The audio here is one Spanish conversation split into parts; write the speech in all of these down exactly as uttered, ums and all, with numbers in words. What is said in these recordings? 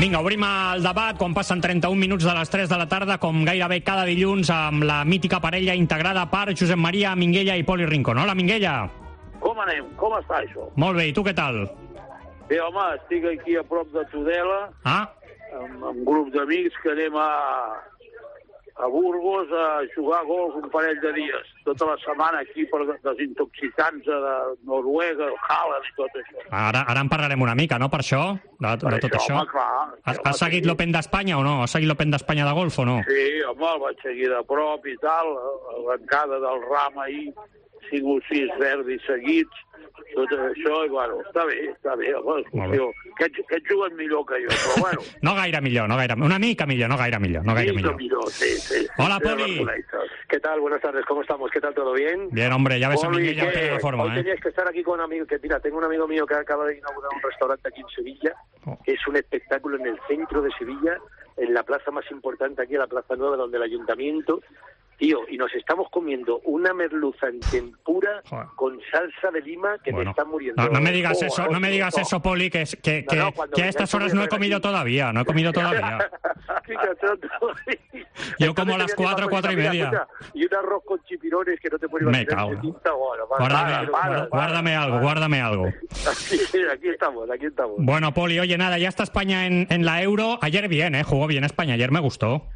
Vinga, obrim el debat quan passen trenta-un minuts de les tres de la tarda, com gairebé cada dilluns, amb la mítica parella integrada per Josep Maria Minguella i Poli Rincón. Hola, Minguella. Com anem? Com està això? Molt bé, i tu què tal? Bé, home, estic aquí a prop de Tudela, ah? amb, amb un grup d'amics que anem a, a Burgos a jugar a golf un parell de dies. Tota la setmana aquí per desintoxicants de Noruega, el Haaland i tot això. Ara, ara en parlarem una mica, no, per això? De, per de tot això? Home, clar. Has, has seguit l'Open d'Espanya o no? Has seguit l'Open d'Espanya de golf o no? Sí, home, el vaig seguir de prop i tal. L'arrencada del ram ahir, cinc o sis verdis seguits, tot això, i bueno, està bé, està bé, home, escolta, que, que et juguen millor que jo, però bueno. No gaire millor, no gaire, una mica millor, no gaire millor, no gaire mica millor. millor, sí, sí. Hola, Poli. ¿Qué tal? Buenas tardes, ¿cómo estamos? ¿Qué tal? ¿Todo bien? Bien, hombre, ya ves a Miguel, ya que, tiene la forma, hoy ¿eh? tenías que estar aquí con un amigo, que mira, tengo un amigo mío que acaba de inaugurar un restaurante aquí en Sevilla, oh. que es un espectáculo en el centro de Sevilla, en la plaza más importante aquí, la Plaza Nueva, donde el ayuntamiento... Tío, y nos estamos comiendo una merluza en tempura Joder. con salsa de lima que bueno. me está muriendo. No, no me digas oh, eso, oh, no me digas no. eso, Poli, que, que, que, no, no, que a estas horas no he comido aquí. todavía, no he comido todavía. Yo como a las cuatro, cuatro y media. Mira, y un arroz con chipirones que no te puedes Me cago. Tinta, bueno, guárdame, para, para, para, guárdame para, algo, para. guárdame algo. Aquí, aquí estamos, aquí estamos. Bueno, Poli, oye, nada, ya está España en, en la Euro. Ayer bien, ¿eh? Jugó bien España, ayer me gustó.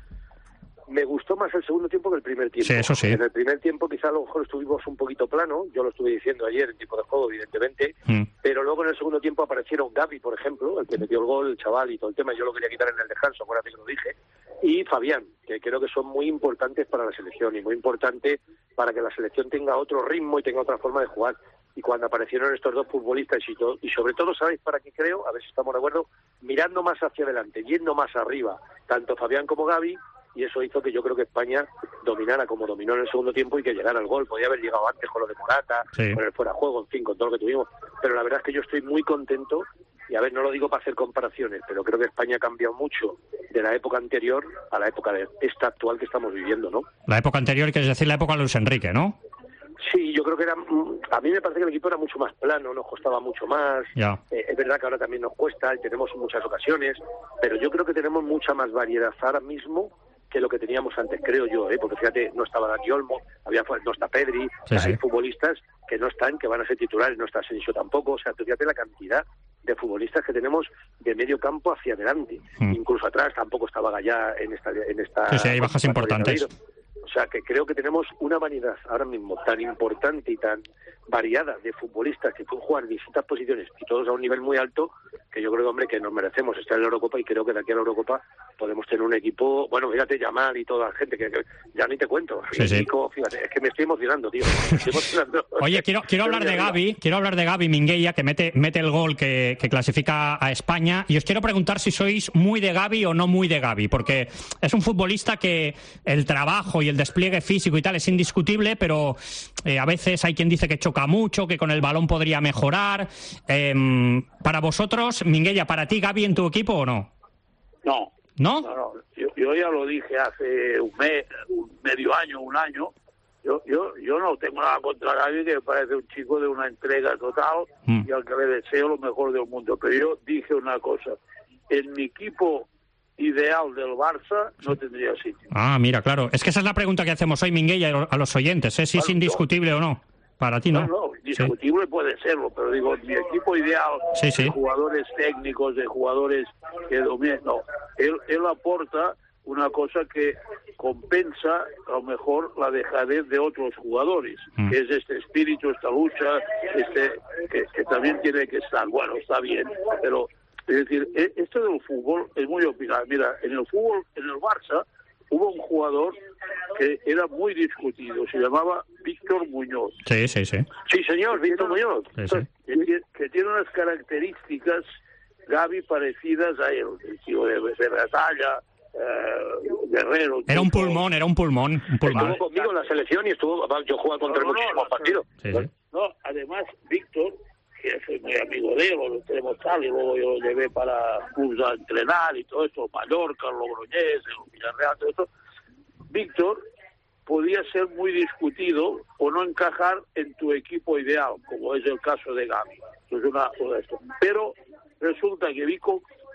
Me gustó más el segundo tiempo que el primer tiempo. Sí, eso sí. En el primer tiempo quizá a lo mejor estuvimos un poquito plano, yo lo estuve diciendo ayer en tiempo de juego, evidentemente, mm. pero luego en el segundo tiempo aparecieron Gavi, por ejemplo, el que metió el gol, el chaval y todo el tema, yo lo quería quitar en el descanso, acuérdate que lo dije, y Fabián, que creo que son muy importantes para la selección y muy importante para que la selección tenga otro ritmo y tenga otra forma de jugar. Y cuando aparecieron estos dos futbolistas y, todo, y sobre todo, ¿sabéis para qué creo? A ver si estamos de acuerdo, mirando más hacia adelante, yendo más arriba, tanto Fabián como Gavi, y eso hizo que yo creo que España dominara como dominó en el segundo tiempo y que llegara al gol. Podía haber llegado antes con lo de Morata, sí. con el fuera de juego, en fin, con todo lo que tuvimos. Pero la verdad es que yo estoy muy contento, y a ver, no lo digo para hacer comparaciones, pero creo que España ha cambiado mucho de la época anterior a la época de esta actual que estamos viviendo, ¿no? La época anterior, que es decir, la época de Luis Enrique, ¿no? Sí, yo creo que era... A mí me parece que el equipo era mucho más plano, nos costaba mucho más. Ya. Eh, es verdad que ahora también nos cuesta y tenemos muchas ocasiones, pero yo creo que tenemos mucha más variedad ahora mismo que lo que teníamos antes, creo yo, ¿eh? Porque fíjate, no estaba Dani Olmo, había, no está Pedri, sí, hay sí. futbolistas que no están, que van a ser titulares, no está Asensio tampoco, o sea, tú fíjate la cantidad de futbolistas que tenemos de medio campo hacia adelante, mm. incluso atrás tampoco estaba Gallá en esta... En esta sí, sí, hay bajas importantes. O sea, que creo que tenemos una variedad ahora mismo tan importante y tan variada de futbolistas que pueden jugar en distintas posiciones y todos a un nivel muy alto, que yo creo, hombre, que nos merecemos estar en la Eurocopa, y creo que de aquí a la Eurocopa podemos tener un equipo, bueno, fíjate, Yamal y toda la gente, que, que ya ni te cuento. Sí, sí. Nico, fíjate, es que me estoy emocionando, tío. Me estoy emocionando. Oye, quiero, quiero hablar de Gavi, quiero hablar de Gavi Minguella, que mete, mete el gol que, que clasifica a España, y os quiero preguntar si sois muy de Gavi o no muy de Gavi, porque es un futbolista que el trabajo y el despliegue físico y tal es indiscutible, pero eh, a veces hay quien dice que choca mucho, que con el balón podría mejorar. Eh, para vosotros, Minguella, ¿para ti Gavi en tu equipo o no? No. ¿No? No, no. Yo, yo ya lo dije hace un mes, un medio año, un año. Yo, yo, yo no tengo nada contra Gavi, que me parece un chico de una entrega total mm. y al que le deseo lo mejor del mundo. Pero yo dije una cosa: en mi equipo ideal del Barça no tendría sitio. Ah, mira, claro. Es que esa es la pregunta que hacemos hoy, Minguella, a los oyentes, ¿eh? Si claro, es indiscutible no. o no. Para ti no. No, no, discutible sí. puede serlo, pero digo, mi equipo ideal sí, sí. de jugadores técnicos, de jugadores que dominen, no. Él, él aporta una cosa que compensa a lo mejor la dejadez de otros jugadores, mm. que es este espíritu, esta lucha, este que, que también tiene que estar. Bueno, está bien, pero es decir, esto del fútbol es muy opinable. Mira, en el fútbol, en el Barça, hubo un jugador que era muy discutido, se llamaba Víctor Muñoz. Sí, sí, sí. Sí, señor, Víctor Muñoz. Sí, sí. Que, que tiene unas características, Gavi, parecidas a él, el tío de, de batalla, eh, guerrero. Era un pulmón, era un pulmón. Un pulmón. Estuvo conmigo en la selección y estuvo, yo jugaba contra no, él no, muchísimos no, partidos. Sí, sí. No, además, Víctor, que soy muy amigo de él, lo tenemos tal, y luego yo lo llevé para clubs a entrenar y todo esto, Mallorca, Logroñés, el Villarreal, todo esto. Víctor podía ser muy discutido o no encajar en tu equipo ideal, como es el caso de Gavi. Es una, una esto. Pero resulta que Vico,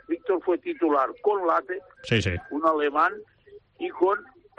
Víctor fue titular con Late, sí, sí. un alemán, y con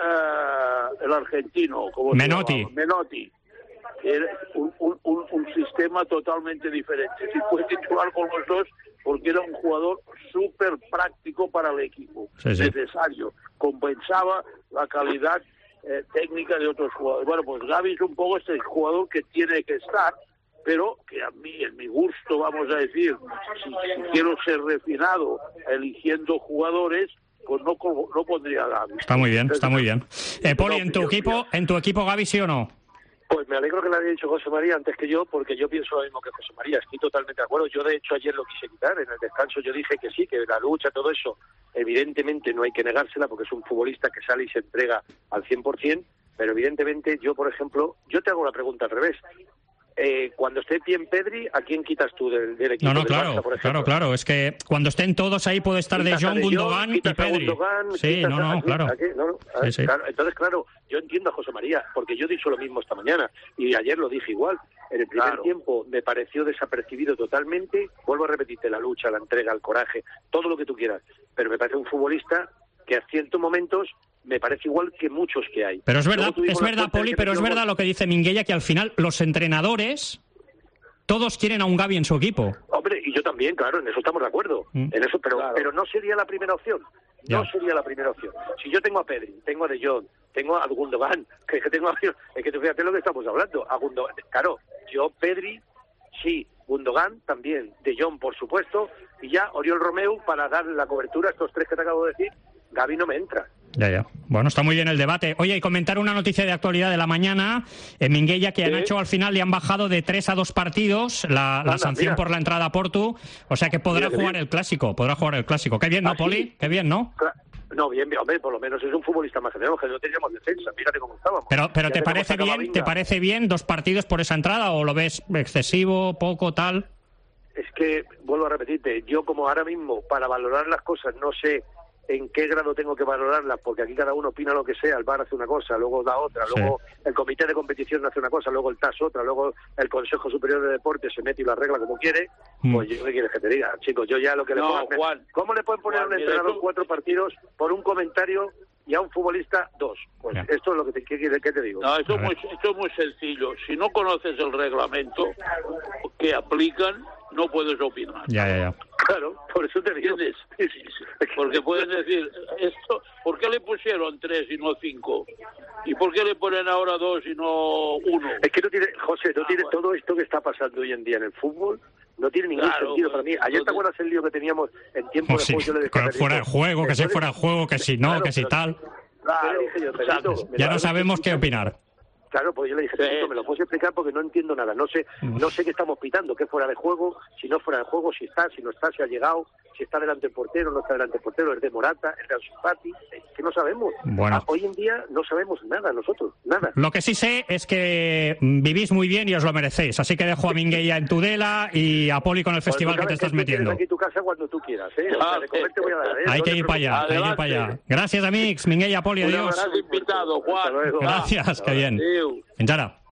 uh, el argentino, como Menotti. Menotti. Era un, un, un, un sistema totalmente diferente. Sí fue titular con los dos porque era un jugador súper práctico para el equipo, sí, sí. necesario, compensaba la calidad eh, técnica de otros jugadores. Bueno, pues Gavi es un poco este jugador que tiene que estar, pero que a mí, en mi gusto, vamos a decir, si, si quiero ser refinado eligiendo jugadores, pues no, no pondría a Gavi. Está muy bien, está muy bien. Eh, Poli, ¿en tu equipo, en tu equipo Gavi sí o no? Pues me alegro que lo haya dicho José María antes que yo, porque yo pienso lo mismo que José María, estoy totalmente de acuerdo. Yo, de hecho, ayer lo quise quitar, en el descanso yo dije que sí, que la lucha, todo eso, evidentemente no hay que negársela, porque es un futbolista que sale y se entrega al cien por ciento, pero evidentemente yo, por ejemplo, yo te hago la pregunta al revés. Eh, cuando esté bien Pedri, ¿a quién quitas tú del, del equipo? No, no, del claro, Barça, por ejemplo? claro, claro. Es que cuando estén todos ahí puede estar Quitas De Jong, a De Jong, Gundogan y quitas a Pedri. Gundogan, Sí, quitas no, no, a- claro. ¿a qué? No, no, a- Sí, sí. claro. Entonces, claro, yo entiendo a José María, porque yo he dicho lo mismo esta mañana, y ayer lo dije igual. En el primer Claro. tiempo me pareció desapercibido totalmente, vuelvo a repetirte, la lucha, la entrega, el coraje, todo lo que tú quieras, pero me parece un futbolista que a ciertos momentos me parece igual que muchos que hay. Pero es verdad, Luego tuvimos es la verdad, suerte de Poli, que pero es metió verdad gol. lo que dice Minguella, que al final los entrenadores todos quieren a un Gavi en su equipo. Hombre, y yo también, claro, en eso estamos de acuerdo. Mm. En eso, pero, Claro. pero no sería la primera opción. No Ya. sería la primera opción. Si yo tengo a Pedri, tengo a De Jong, tengo a Gundogan, que, que tengo a, es que tú fíjate lo que estamos hablando. A Gundogan, claro, yo Pedri, sí, Gundogan también, De Jong por supuesto, y ya Oriol Romeu para dar la cobertura a estos tres que te acabo de decir. Gavi no me entra. Ya, ya. Bueno, está muy bien el debate. Oye, y comentar una noticia de actualidad de la mañana. En Minguella, que a Sí. Nacho al final le han bajado de tres a dos partidos la, la Anda, sanción mira. por la entrada a Portu. O sea que podrá Mira qué jugar bien. el clásico. Podrá jugar el clásico. Qué bien, ¿no, ¿Ah, sí? Poli? Qué bien, ¿no? Cla- No, bien, bien, hombre, por lo menos es un futbolista más generoso, que no teníamos defensa, fíjate cómo estábamos. Pero, pero Ya ¿te tenemos parece a bien? Camavinga. ¿Te parece bien dos partidos por esa entrada o lo ves excesivo, poco, tal? Es que, vuelvo a repetirte, yo como ahora mismo, para valorar las cosas, no sé en qué grado tengo que valorarlas, porque aquí cada uno opina lo que sea, el V A R hace una cosa, luego da otra, Sí. luego el comité de competición hace una cosa, luego el T A S otra, luego el Consejo Superior de Deportes se mete y lo arregla como quiere. Mm. Pues yo, ¿qué quieres que te diga? Chicos, yo ya lo que le No, pongo... Juan. ¿Cómo le pueden poner Juan, a un mira, entrenador eso- cuatro partidos por un comentario y a un futbolista dos? Pues Ya. esto es lo que te, ¿qué, qué- qué te digo? No, esto A es, muy, ver. esto es muy sencillo. Si no conoces el reglamento que aplican, no puedes opinar. Ya, ya, ya. Claro, por eso te digo. ¿Entiendes? Porque pueden decir, esto, ¿por qué le pusieron tres y no cinco? ¿Y por qué le ponen ahora dos y no uno? Es que no tiene, José, no Ah, tiene bueno. todo esto que está pasando hoy en día en el fútbol, no tiene ningún Claro, sentido pues, para mí. Ayer te entonces- acuerdas el lío que teníamos en tiempo Pues de sí, juego, yo le decía que a fuera de Pedrito, juego, que si después de- fuera de juego, que si no, Claro, que si pero- tal. ¿Qué le dije yo, Pedrito? exacto. Me Ya lo no puedes sabemos qué explicar. opinar. Claro, pues yo le dije, Sí. Pedrito, me lo puedes explicar porque no entiendo nada. No sé, no sé qué estamos pitando, qué fuera de juego, si no fuera de juego, si está, si no está, si ha llegado, si está delante el portero, no está delante el portero, es de Morata, es de Ansu Fati, es que no sabemos. Bueno. Ah, hoy en día no sabemos nada nosotros, nada. Lo que sí sé es que mm, vivís muy bien y os lo merecéis. Así que dejo a Minguella en Tudela y a Poli con el festival Pues que tú te sabes estás tú tienes metiendo. aquí tu casa cuando tú quieras, ¿eh? O sea, Ah, de comer te voy a dar, ¿eh? Hay No que te ir para allá, hay preocupes. que ir para allá. Adelante. Gracias, amics. Minguella, Poli, Un adiós. abrazo invitado, Juan. Hasta luego. Gracias, qué bien. Adéu. Fins ara.